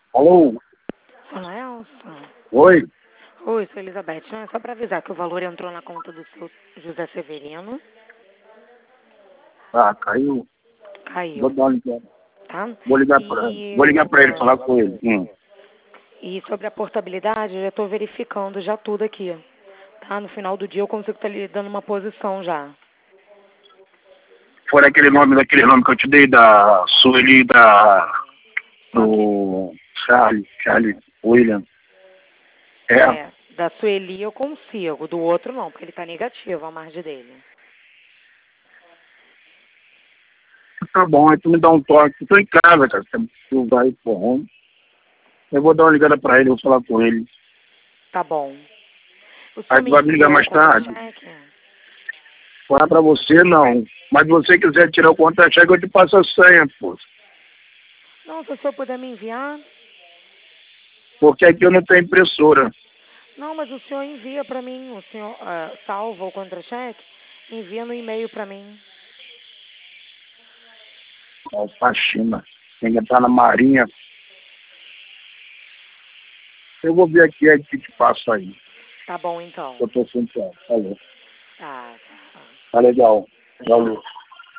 Alô? Fala, Elsa. Oi? Oi, sou Elizabeth. Não, é só para avisar que o valor entrou na conta do seu José Severino. Ah, caiu. Vou Caiu, dar uma ligada. tá? Vou ligar pra ele. E, Vou ligar pra ele, falar com ele. e sobre a portabilidade, eu já estou verificando já tudo aqui. Tá? No final do dia eu consigo estar lhe dando uma posição já. Foi daquele nome que eu te dei, da Sueli, Só que, do Charlie William. É? da Sueli eu consigo, do outro não, porque ele está negativo a margem dele. Tá bom, aí tu me dá um toque. Eu tô em casa, cara. Tu vai pro home. Eu vou dar uma ligada pra ele, vou falar com ele. Tá bom. O senhor Aí tu me vai me ligar enviou o mais tarde. contra-cheque? Falar pra você, não. Mas se você quiser tirar o contra-cheque, eu te passo a senha, pô. Não, se o senhor puder me enviar. Porque aqui eu não tenho impressora. Não, mas o senhor envia para mim, o senhor salva o contra-cheque, envia no e-mail para mim. Ó, pra China. Tem que entrar na Marinha. Eu vou ver aqui, aí que te passo aí. Tá bom, então. Eu tô sentado. Falou. Tá. Tá legal. Valeu.